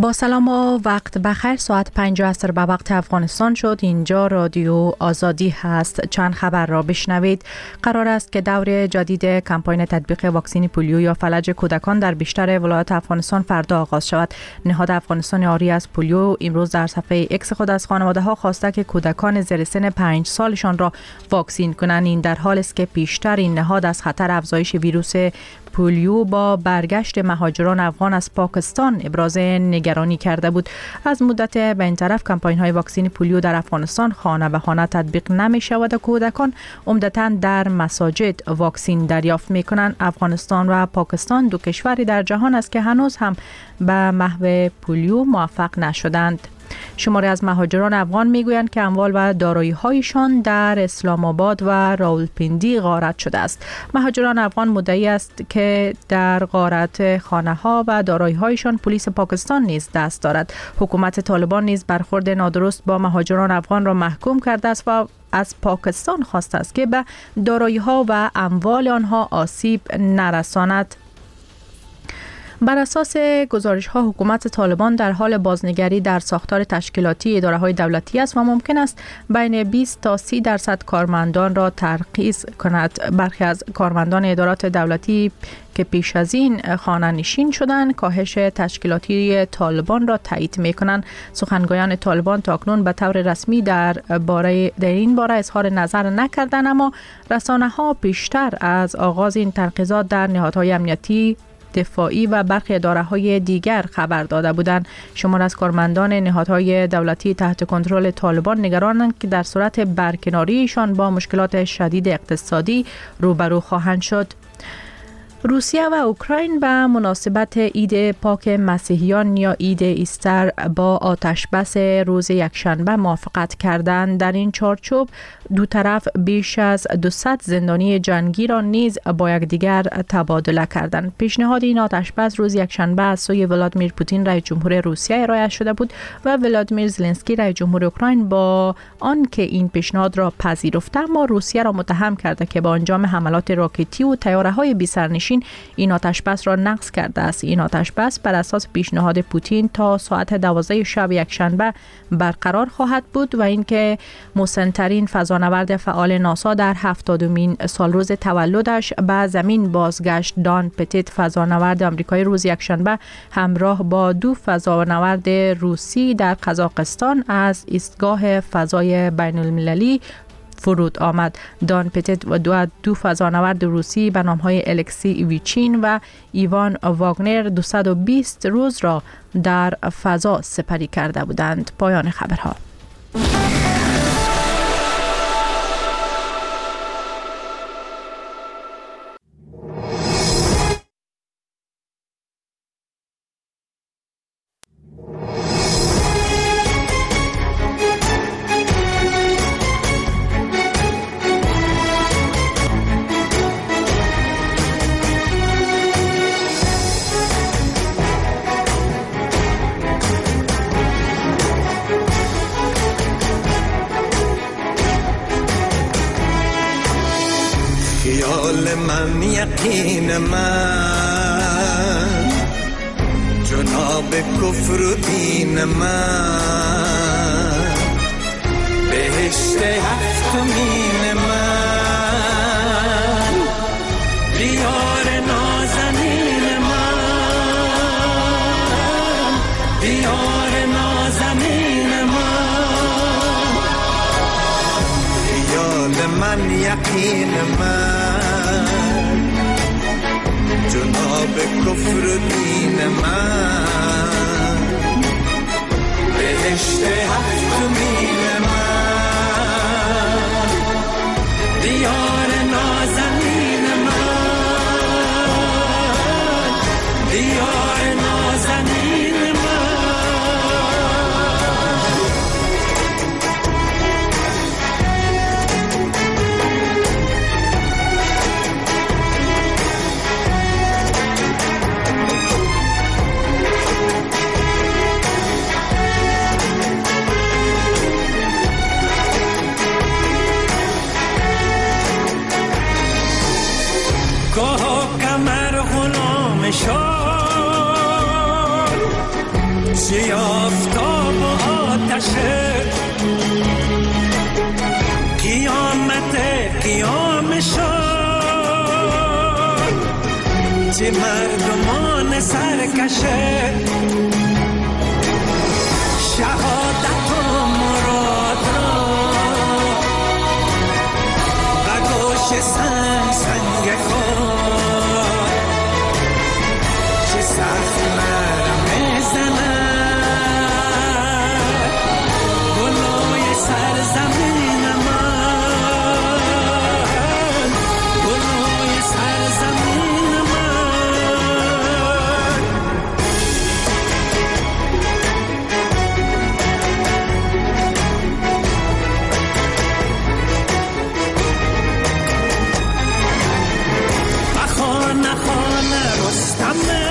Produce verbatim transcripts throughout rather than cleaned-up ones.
با سلام و وقت بخیر. ساعت پنج عصر به وقت افغانستان شد. اینجا رادیو آزادی هست. چند خبر را بشنوید. قرار است که دور جدید کمپاین تطبیق واکسن پولیو یا فلج کودکان در بیشتر ولایات افغانستان فردا آغاز شود. نهاد افغانستان آری از پولیو امروز در صفحه اکس خود از خانواده ها خواسته که کودکان زیر سن پنج سالشان را واکسین کنند. این در حالی است که پیشتر این نهاد از خطر افزایش ویروس پولیو با برگشت مهاجران افغان از پاکستان ابراز نگرانی کرده بود. از مدت به این طرف کمپاین های واکسن پولیو در افغانستان خانه به خانه تطبیق نمی شود و کودکان عمدتاً در مساجد واکسن دریافت می کنند. افغانستان و پاکستان دو کشوری در جهان است که هنوز هم به محو پولیو موفق نشدند. شماری از مهاجران افغان میگویند که اموال و دارایی‌هایشان در اسلام آباد و راولپیندی غارت شده است. مهاجران افغان مدعی است که در غارت خانه‌ها و دارایی‌هایشان پلیس پاکستان نیز دست دارد. حکومت طالبان نیز برخورد نادرست با مهاجران افغان را محکوم کرده است و از پاکستان خواسته است که به دارایی‌ها و اموال آنها آسیب نرساند. بر اساس گزارش‌ها حکومت طالبان در حال بازنگری در ساختار تشکیلاتی اداره‌های دولتی است و ممکن است بین بیست تا سی درصد کارمندان را ترخیص کند. برخی از کارمندان ادارات دولتی که پیش از این خانه نشین شدند کاهش تشکیلاتی طالبان را تایید می‌کنند. سخنگویان طالبان تاکنون به طور رسمی در باره در این باره اظهار نظر نکردند، اما رسانه‌ها پیشتر از آغاز این تنقیضات در نهادهای امنیتی، دفاعی و برخی اداره‌های دیگر خبر داده بودند. شمار از کارمندان نهادهای دولتی تحت کنترل طالبان نگرانند که در صورت برکناریشان با مشکلات شدید اقتصادی روبرو خواهند شد. روسیه و اوکراین به مناسبت عید پاک مسیحیان یا عید ایستر با آتش بس روز یکشنبه موافقت کردند. در این چارچوب دو طرف بیش از دویست زندانی جنگی را نیز با یکدیگر تبادله کردند. پیشنهاد این آتش بس روز یکشنبه از سوی ولادیمیر پوتین رئیس جمهور روسیه ارائه شده بود و ولادیمیر زلنسکی رئیس جمهور اوکراین با آنکه این پیشنهاد را پذیرفته اما روسیه را متهم کرده که با انجام حملات راکتی و طیاره‌های بی‌سرنشین این آتش بس را نقض کرده است. این آتش بس بر اساس پیشنهاد پوتین تا ساعت دوازده شب یکشنبه برقرار خواهد بود و اینکه مسن‌ترین فضانورد فعال ناسا در هفتادمین سالروز تولدش به زمین بازگشت. دان پتیت فضانورد آمریکایی روز یکشنبه همراه با دو فضانورد روسی در قزاقستان از ایستگاه فضای بین المللی فرود آمد. دان پتیت و دو, دو فضانورد روسی به نام‌های الکسی ویچین و ایوان واگنر دویست و بیست روز را در فضا سپری کرده بودند. پایان خبرها. خیال من یقین من جناب کفر و دین من بهشت هفتمین من دیار نازنین من دیار نازنین من خیال من یقین من جناب کفر و دین من بهشت هفتمین من دیار نازنین من دیار نازنین چی آفتاب و آتشه قیامت قیام شد چی مردمان سرکشه شهادت و مراد را و گوش سنگ سنگ خود چه سخت نرم زند گلوی سرزمین من گلوی سرزمین من بخانه خانه رستمه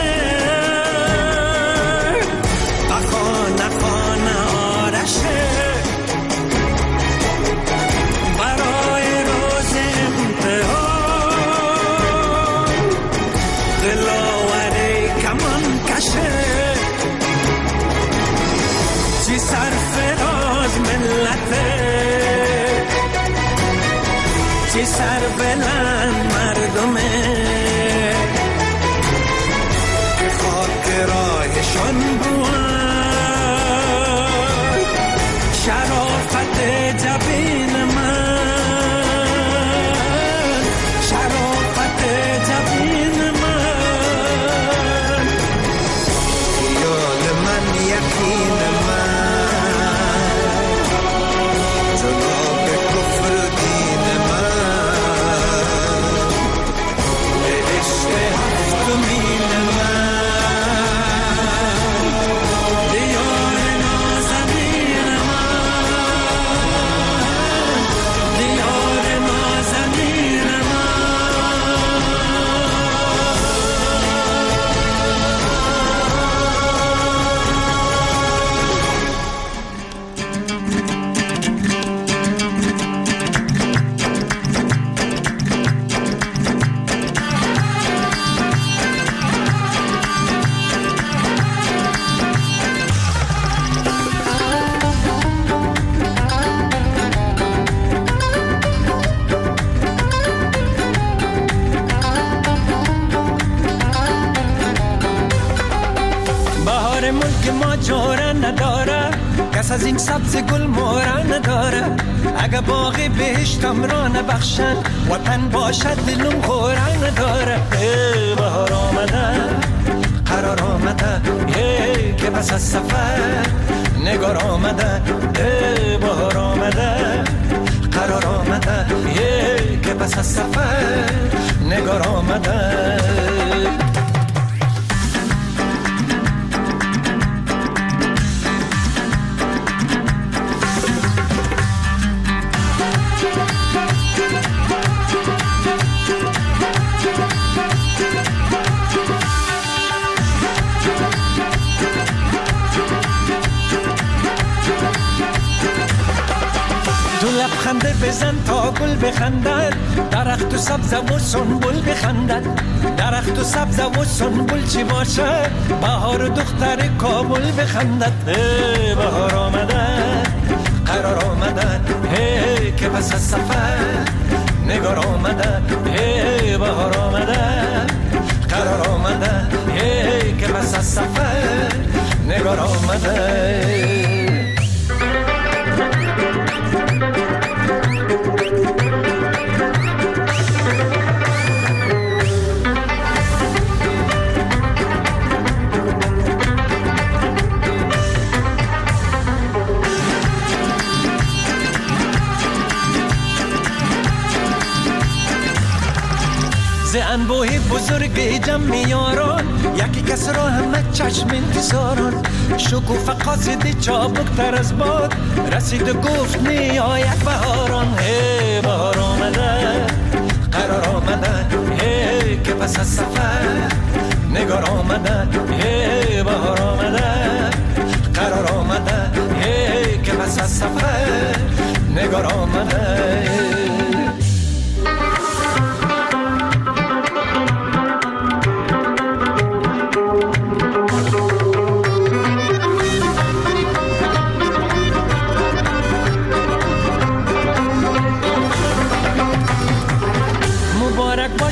بخانه خانه آرشه برای روز امتحان دلاوری کمان کشه چی سرفراز ملته چی سر بلند مردمه که خاک راهشان بود شرافت جبین من شرافت جبین من خیال من یقین من جناب کفر دین من به عشق هفتمین من دیار نازنین من دیار نازنین من بهار ملک ما جوره نداره کس از این سبز گل موره نداره اگه باغ بهشتم را نبخشن وطن باشد دلم خوره نداره ای بهار آمده قرار آمده ای که پس از سفر نگار آمده ای بهار آمده قرار آمده ای که پس از سفر نگار آمده تو لبخنده بزن تا گل بخندد درخت و سبز و سنبل بخندد درخت و سبز و سنبل چی باشه بهار دختر کابل بخندد ای بهار آمده قرار آمده ای که پس از سفر نگار آمده ای بهار آمده قرار آمده ای که پس از سفر نگار آمده ز انبوه بزرگ جمع یاران یکی کس را همه چشم انتظاران شکوفه قاصد چابکتر از باد رسید و گفت نیاید بهاران ای بهار آمده قرار آمده ای که پس از سفر نگار آمده ای بهار آمده قرار آمده ای که پس از سفر نگار آمده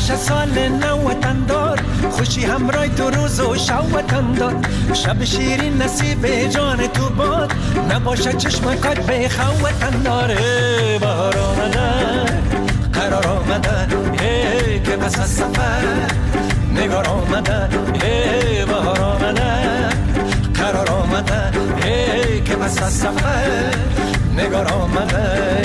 باشه سال نو وطن دار، خوشی همراه دو روز و شب وطن دار. شب شیرین نصیب جان تو باد، نباشه چشم کات به خو وطن دار. بهار آمده قرار آمده که پس از سفر نگار آمده. بهار آمده قرار آمده که پس از سفر نگار آمده.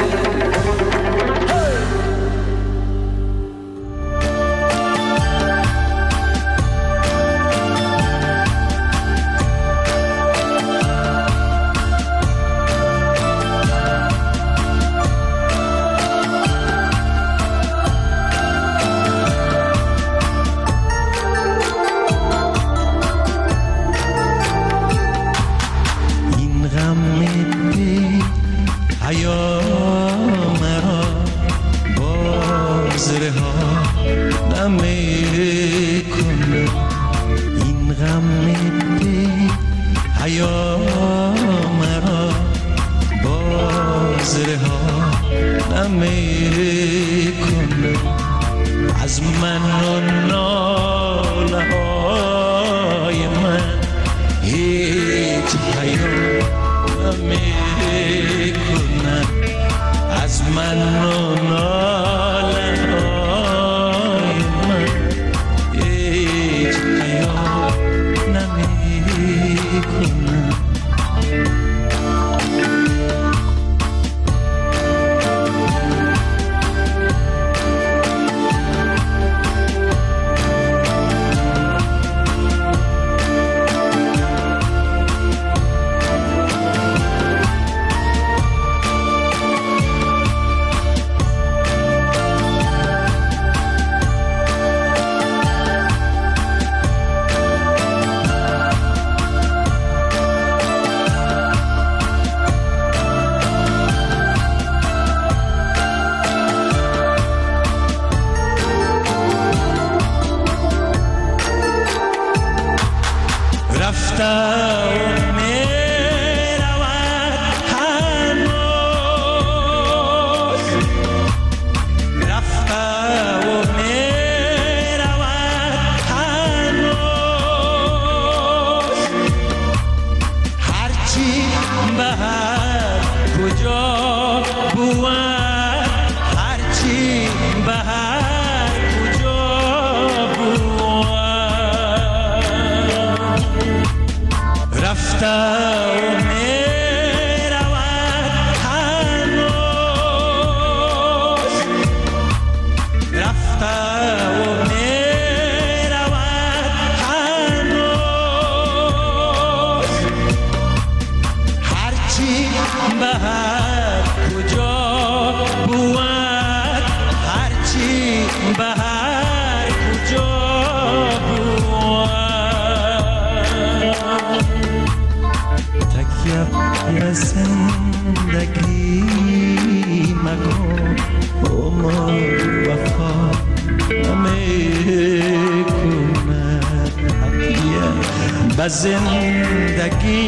زندگی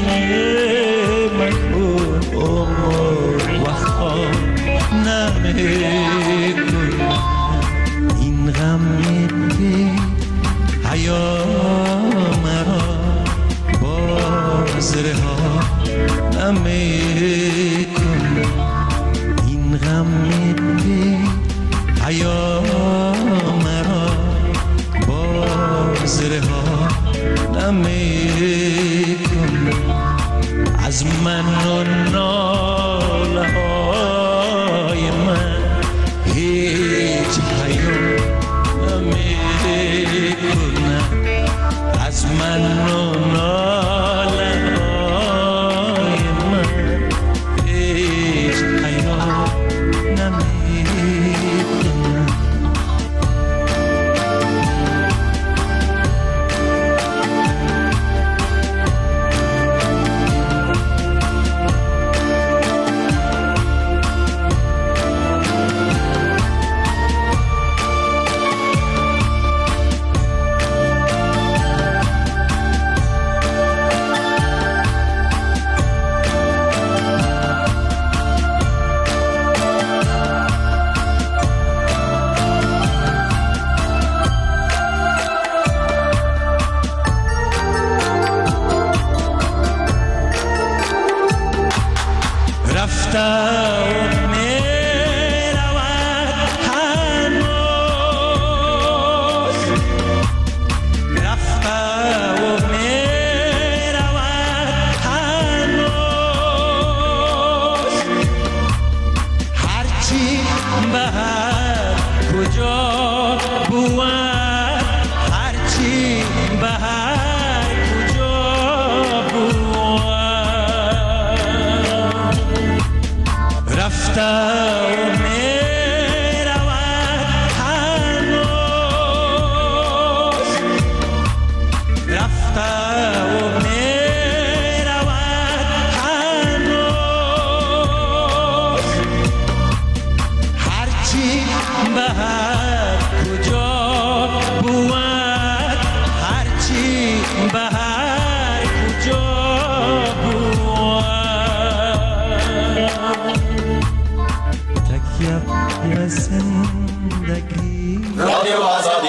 مکن عمر وفا نمیکن. این غم بی حیا مرا باز رها نمیکن. این غم بی حیا مرا باز رها نمیکن. از من و ناله های من هیچ حیا نمیکن. از من و ناله های من هیچ حیا هرچی به هر کجا بود، هرچی به هر کجا بود، رفته و می رود هنوز، رفته و می رود هنوز، هرچی به هر کجا بود، هرچی به هر کجا بود، تکیه به زندگی. رادیو آزادی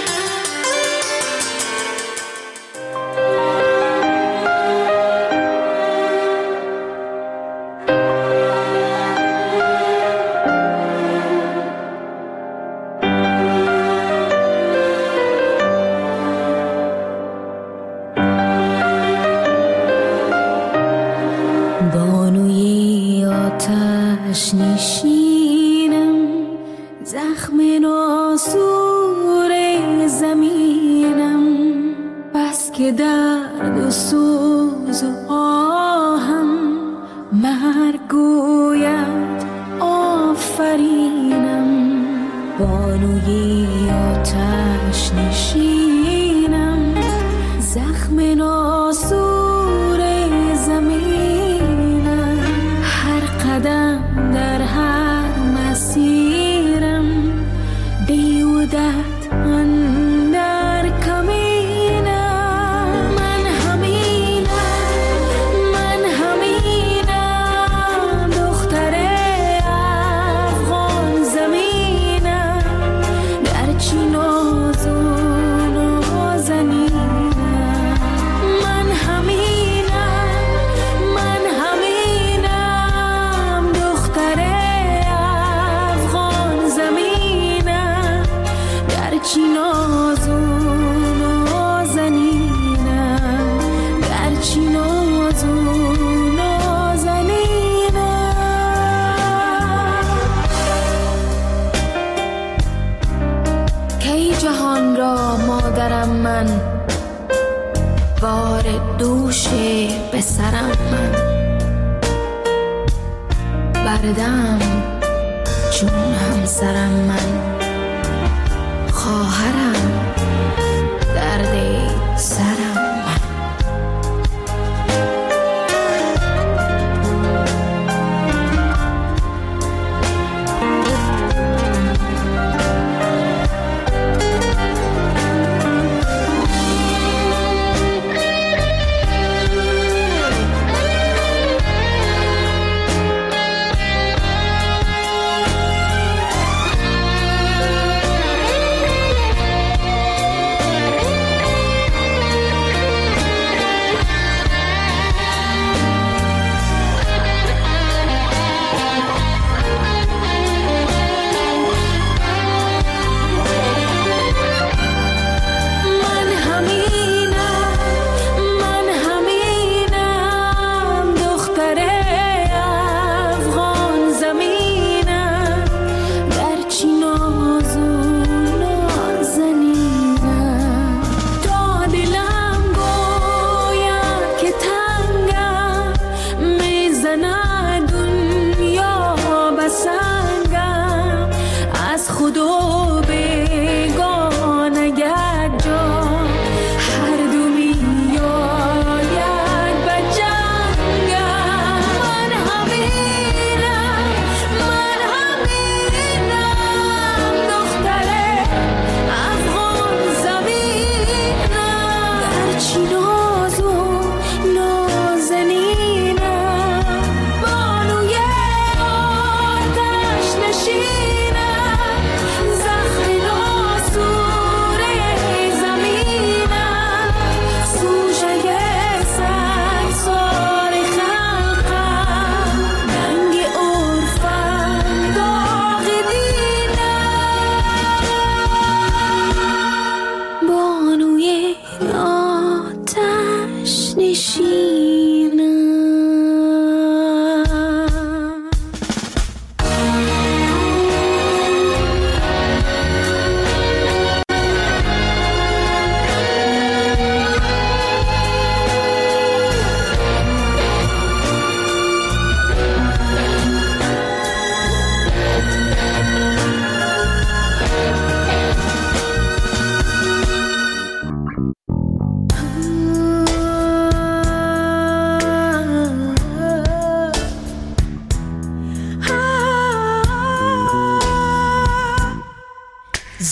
بانوی آتش نشینم، زخم ناسور زمینم، بس که درد و سوز و آهم مرگ گوید آفرینم. بانوی آتش نشینم، زخم ناسور زمینم، هر قدم در هر مسیرم بیودت اندر کمینم. من همینم، من همینم، دختر افغان زمینم، گرچه ناز و نازنینم. من همینم، من همینم، دختر افغان زمینم، گرچه ناز و نازنینم، گرچه ناز و نازنینم. کی جهان را مادرم من، بار دوش به سرم من، بردم چون همسرم من، خواهرم درد سرم من.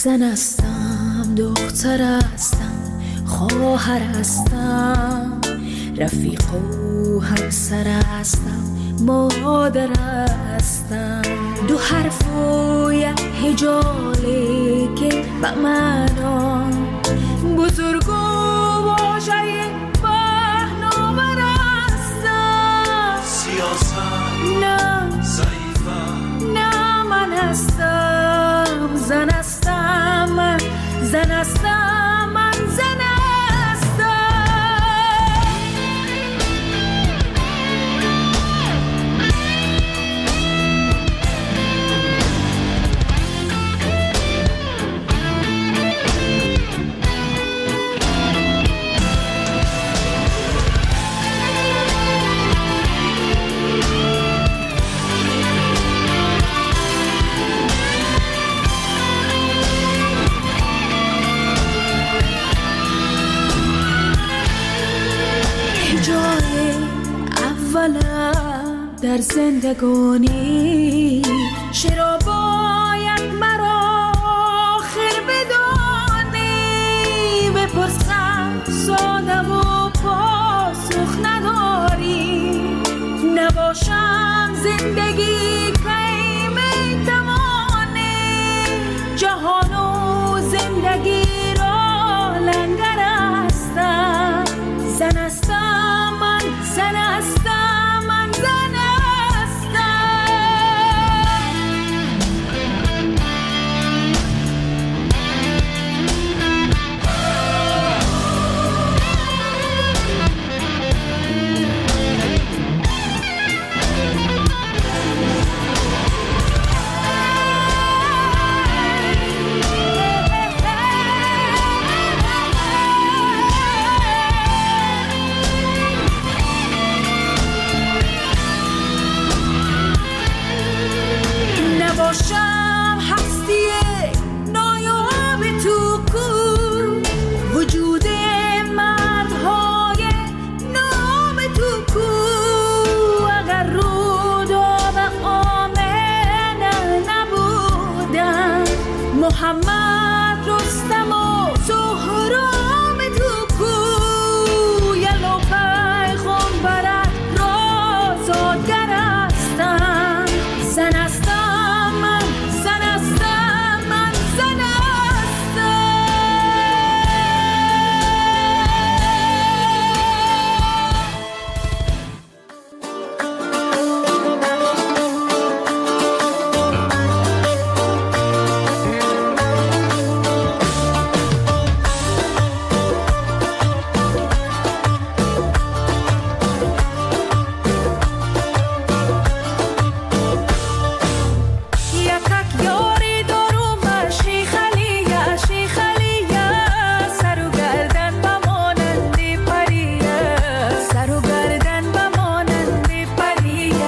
زن هستم، دختر هستم، خواهر هستم، رفیق و همسر هستم، مادر هستم. دو حرف و یک هجاله که به معنا بزرگ و واژه پهناور هستم. سیاست نه ضعیفم، نه من هستم، زن هستم، من زن هستم، من زن هستم. جای اولم در زندگانی چرا باید مرا آخر بدانی؟ بپرسم ساده و پاسخ نداری. نباشم زندگی کی میتوانی؟ جهان و زندگی را لنگر هستم. زن هستم، من زن هستم، من زن نباشم هستی نایاب تو کو، وجود مردهای نام تو کو. اگر رود و به آمنه نبودم، محمد رستم و سهرام تو کو. یلو پیغمبرت را زادگر هستم. زن هستم، من زن هستم، من زن هستم. یکک یاری دارم شیخ علیه، شیخ علیه. سر و گردن بمانند پریه، سر و گردن بمانند پریه.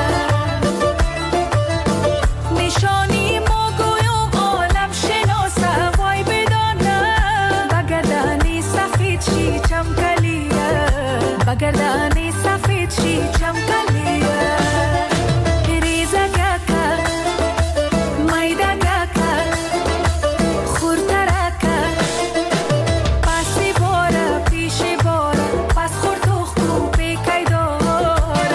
نشانی ما گویم عالم شناسه، وای بدانم بگردانی سفید شی چمکلیه، بگردانی سفید شی چمکلیه. ریزه گکر مایده گکر خورتره کر، پسی باره پیشی باره، پس خورد و خوب بیکی داره.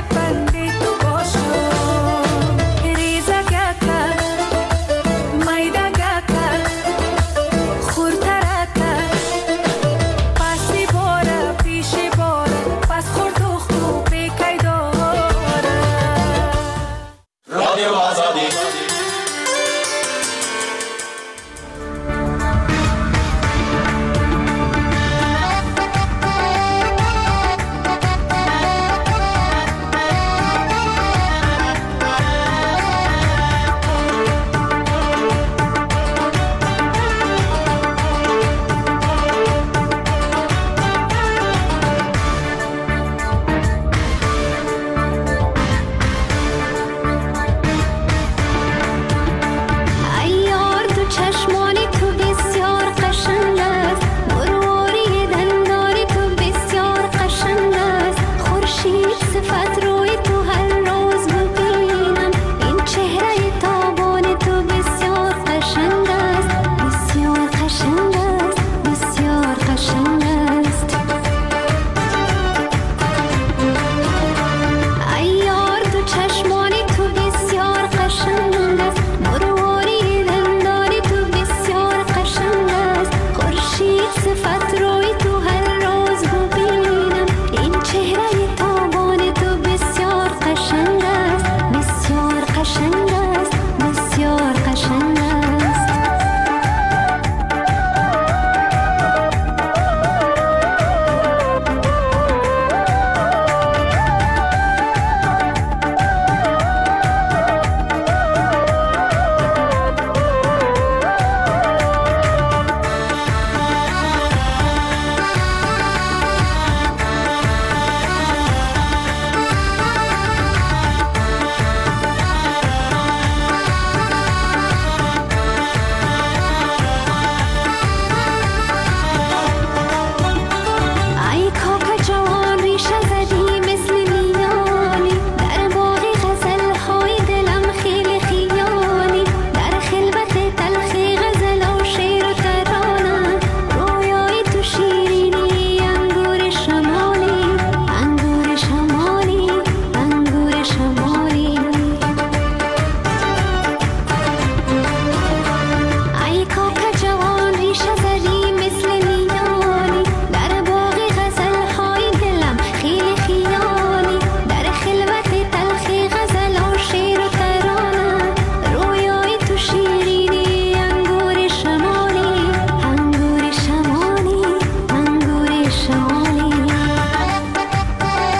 پنجاه